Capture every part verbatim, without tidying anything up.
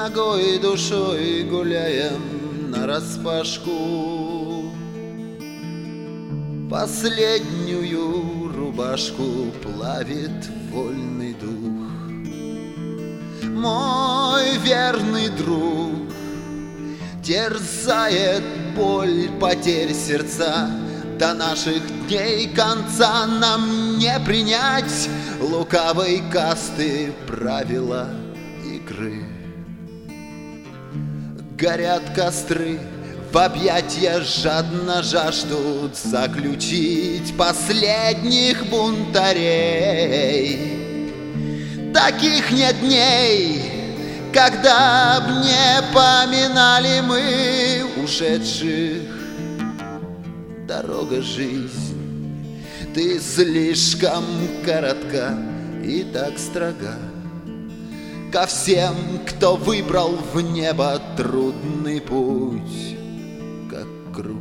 ногой и душой гуляем нараспашку. Последнюю рубашку плавит вольный дух. Мой верный друг терзает боль потерь сердца. До наших дней конца нам не принять лукавой касты правила игры. Горят костры, в объятья жадно жаждут заключить последних бунтарей. Таких нет дней, когда б не поминали мы ушедших. Дорога, жизнь, ты слишком коротка и так строга ко всем, кто выбрал в небо трудный путь, как крут.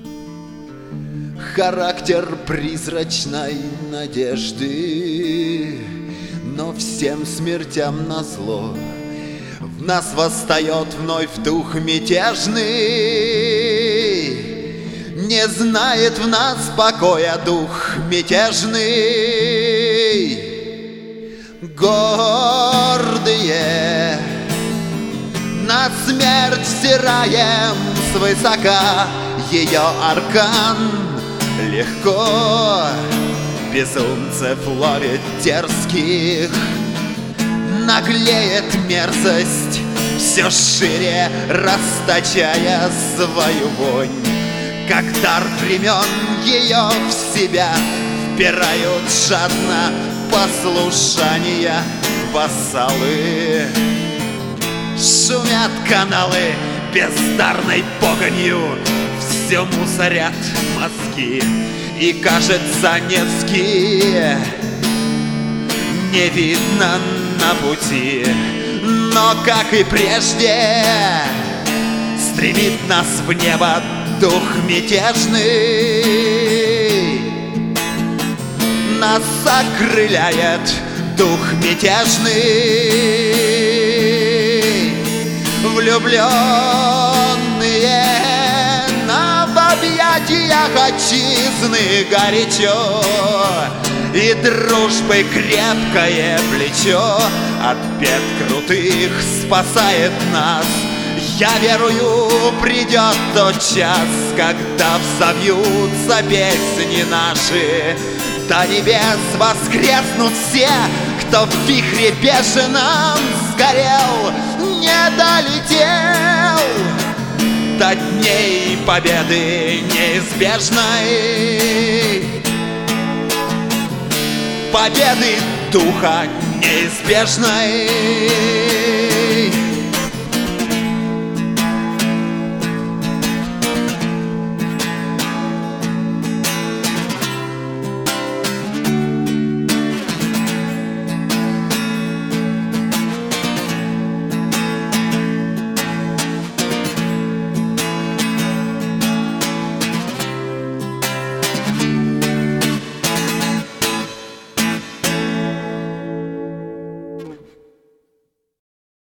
Характер призрачной надежды, но всем смертям назло в нас восстает вновь дух мятежный. Не знает в нас покоя дух мятежный. Гордые на смерть взираем свысока, ее аркан легко безумцев ловит дерзких. Наглеет мерзость все шире, расточая свою вонь. Как дар времен ее в себя впирают жадно послушания вассалы. Шумят каналы бездарной погонью, все мусорят мозги. И кажется, Невский не видно на пути, но, как и прежде, стремит нас в небо дух мятежный. Нас окрыляет дух мятежный. Влюбленные на в объятиях отчизны горячо, и дружбы крепкое плечо от бед крутых спасает нас. Я верую, придет тот час, когда взовьются песни наши. До небес воскреснут все, кто в вихре бешеном сгорел, не долетел до дней победы неизбежной. Победы духа неизбежной.